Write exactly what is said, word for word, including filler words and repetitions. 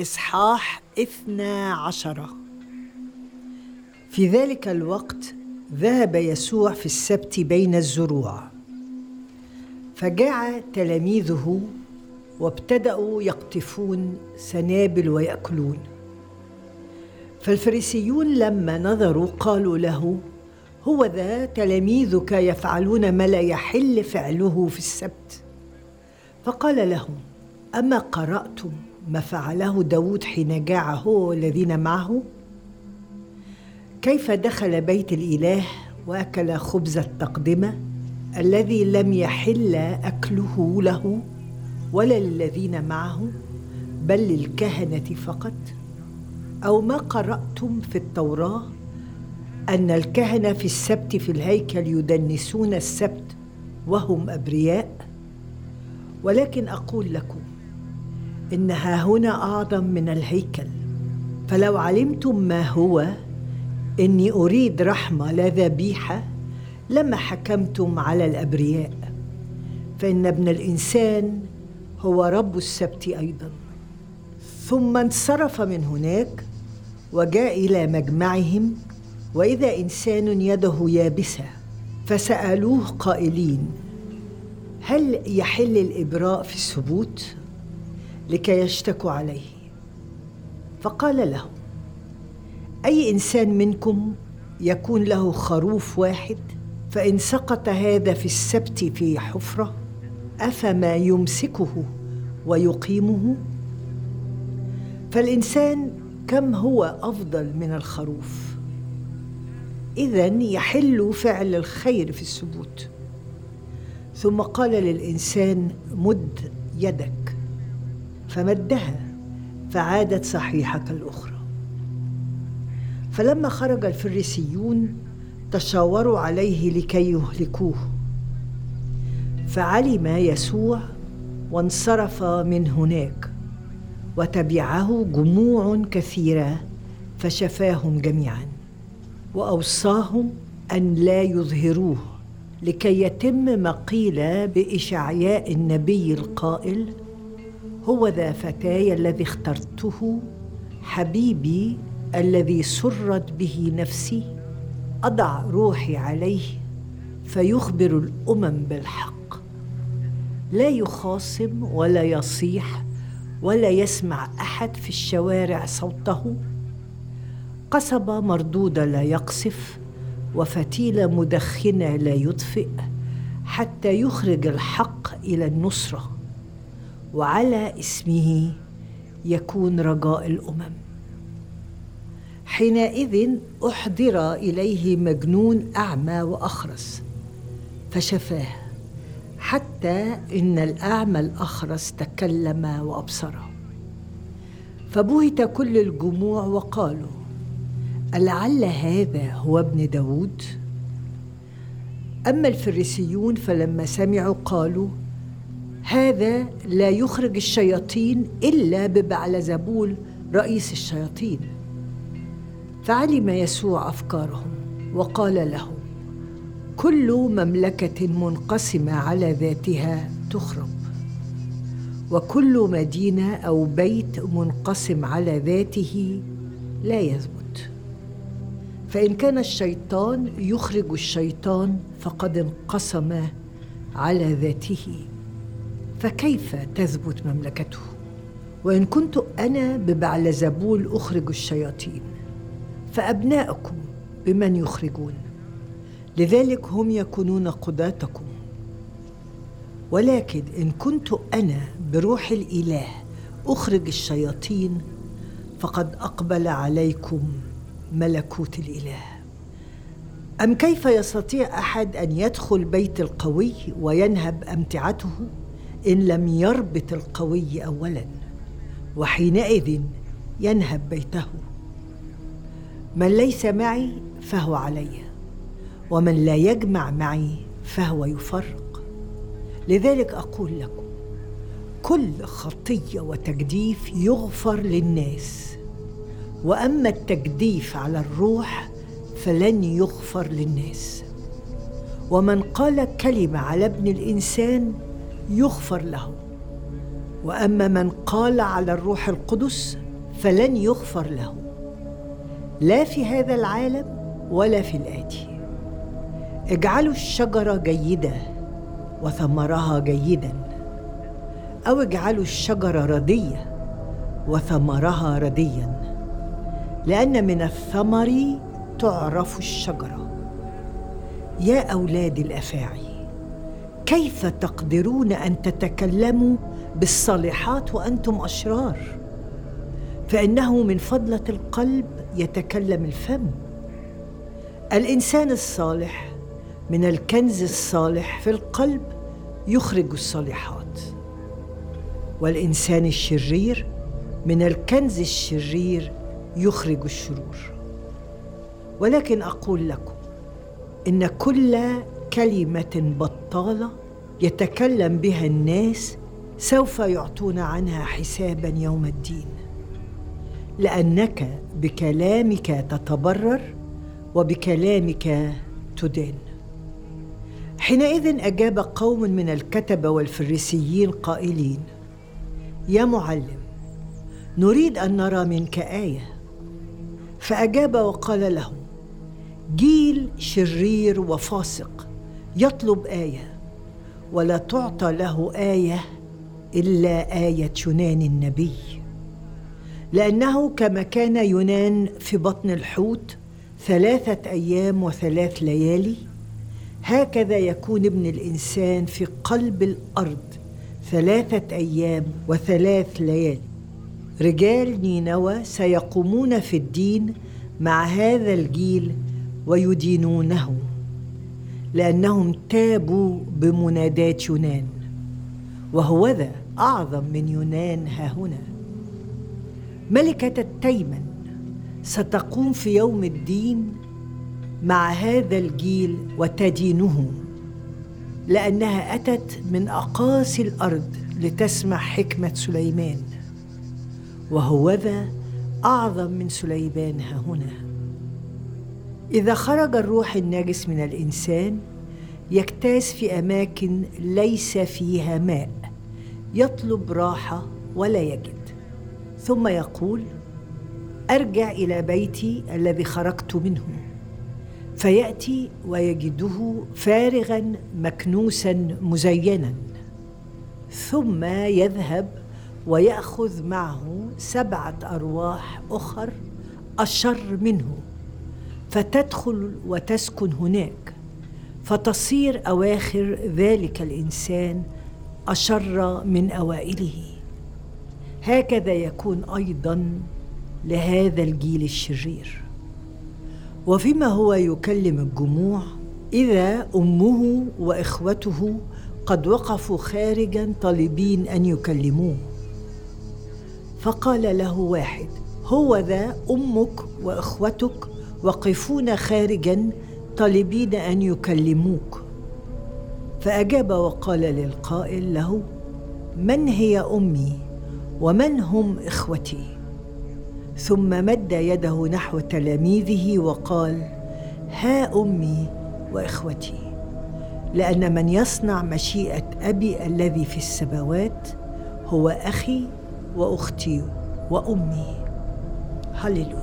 إصحاح اثنا عشر. في ذلك الوقت ذهب يسوع في السبت بين الزروع، فجاع تلاميذه وابتدأوا يقطفون سنابل ويأكلون. فالفريسيون لما نظروا قالوا له: هو ذا تلاميذك يفعلون ما لا يحل فعله في السبت. فقال لهم: أما قرأتم ما فعله داود حين جاع هو والذين معه؟ كيف دخل بيت الإله وأكل خبز التقدمة الذي لم يحل أكله له ولا للذين معه، بل للكهنة فقط؟ أو ما قرأتم في التوراة أن الكهنة في السبت في الهيكل يدنسون السبت وهم أبرياء؟ ولكن أقول لكم إن هاهنا أعظم من الهيكل. فلو علمتم ما هو إني أريد رحمة لا ذبيحة لما حكمتم على الأبرياء، فإن ابن الإنسان هو رب السبت أيضا. ثم انصرف من هناك وجاء إلى مجمعهم، وإذا إنسان يده يابسة، فسألوه قائلين: هل يحل الإبراء في السبوت؟ لكي يشتكوا عليه. فقال لهم: أي إنسان منكم يكون له خروف واحد، فإن سقط هذا في السبت في حفرة، أفما يمسكه ويقيمه؟ فالإنسان كم هو أفضل من الخروف؟ إذن يحل فعل الخير في السبوت. ثم قال للإنسان: مد يدك، فمدها فعادت صحيحة كالأخرى. فلما خرج الفريسيون تشاوروا عليه لكي يهلكوه. فعلم يسوع وانصرف من هناك، وتبعه جموع كثيرة فشفاهم جميعا، وأوصاهم أن لا يظهروه، لكي يتم ما قيل بإشعياء النبي القائل: هو ذا فتاي الذي اخترته، حبيبي الذي سرت به نفسي، أضع روحي عليه فيخبر الأمم بالحق، لا يخاصم ولا يصيح ولا يسمع أحد في الشوارع صوته، قصبة مردودة لا يقصف، وفتيلة مدخنة لا يطفئ، حتى يخرج الحق إلى النصرة، وعلى اسمه يكون رجاء الأمم. حينئذ أحضر إليه مجنون أعمى وأخرس فشفاه، حتى إن الأعمى الأخرس تكلم وأبصر. فبهت كل الجموع وقالوا: ألعل هذا هو ابن داود؟ أما الفريسيون فلما سمعوا قالوا: هذا لا يخرج الشياطين إلا ببعلزبول رئيس الشياطين. فعلم يسوع أفكارهم وقال لهم: كل مملكة منقسمة على ذاتها تخرب، وكل مدينة أو بيت منقسم على ذاته لا يثبت. فإن كان الشيطان يخرج الشيطان فقد انقسم على ذاته، فكيف تثبت مملكته؟ وإن كنت أنا ببعلزبول أخرج الشياطين، فأبناؤكم بمن يخرجون؟ لذلك هم يكونون قضاتكم. ولكن إن كنت أنا بروح الإله أخرج الشياطين، فقد أقبل عليكم ملكوت الإله. أم كيف يستطيع أحد أن يدخل بيت القوي وينهب أمتعته إن لم يربط القوي أولا؟ وحينئذ ينهب بيته. من ليس معي فهو علي، ومن لا يجمع معي فهو يفرق. لذلك أقول لكم: كل خطية وتجديف يغفر للناس، وأما التجديف على الروح فلن يغفر للناس. ومن قال كلمة على ابن الإنسان يغفر له، وأما من قال على الروح القدس فلن يغفر له، لا في هذا العالم ولا في الآتي. اجعلوا الشجرة جيدة وثمرها جيدا، أو اجعلوا الشجرة ردية وثمرها رديا، لأن من الثمر تعرف الشجرة. يا أولاد الأفاعي، كيف تقدرون أن تتكلموا بالصالحات وأنتم أشرار؟ فإنه من فضلة القلب يتكلم الفم. الإنسان الصالح من الكنز الصالح في القلب يخرج الصالحات، والإنسان الشرير من الكنز الشرير يخرج الشرور. ولكن أقول لكم إن كل كلمة بطالة يتكلم بها الناس سوف يعطون عنها حسابا يوم الدين، لأنك بكلامك تتبرر وبكلامك تدان. حينئذ أجاب قوم من الكتبة والفريسيين قائلين: يا معلم، نريد أن نرى منك آية. فأجاب وقال لهم: جيل شرير وفاسق يطلب آية، ولا تعطى له آية إلا آية يونان النبي. لأنه كما كان يونان في بطن الحوت ثلاثة أيام وثلاث ليالي، هكذا يكون ابن الإنسان في قلب الأرض ثلاثة أيام وثلاث ليالي. رجال نينوى سيقومون في الدين مع هذا الجيل ويدينونه، لأنهم تابوا بمنادات يونان، وهوذا أعظم من يونان هاهنا. ملكة التيمن ستقوم في يوم الدين مع هذا الجيل وتدينه، لأنها أتت من أقاصي الأرض لتسمع حكمة سليمان، وهوذا أعظم من سليمان هاهنا. إذا خرج الروح النجس من الإنسان يجتاز في أماكن ليس فيها ماء، يطلب راحة ولا يجد، ثم يقول: أرجع إلى بيتي الذي خرجت منه. فيأتي ويجده فارغا مكنوسا مزينا، ثم يذهب ويأخذ معه سبعة أرواح أخر أشر منه، فتدخل وتسكن هناك، فتصير أواخر ذلك الإنسان أشر من أوائله. هكذا يكون أيضا لهذا الجيل الشرير. وفيما هو يكلم الجموع، إذا أمه وإخوته قد وقفوا خارجا طالبين أن يكلموه. فقال له واحد: هو ذا أمك وإخوتك وقفون خارجا طالبين أن يكلموك. فأجاب وقال للقائل له: من هي أمي ومن هم إخوتي؟ ثم مد يده نحو تلاميذه وقال: ها أمي وإخوتي، لأن من يصنع مشيئة أبي الذي في السماوات هو أخي وأختي وأمي. هللويا.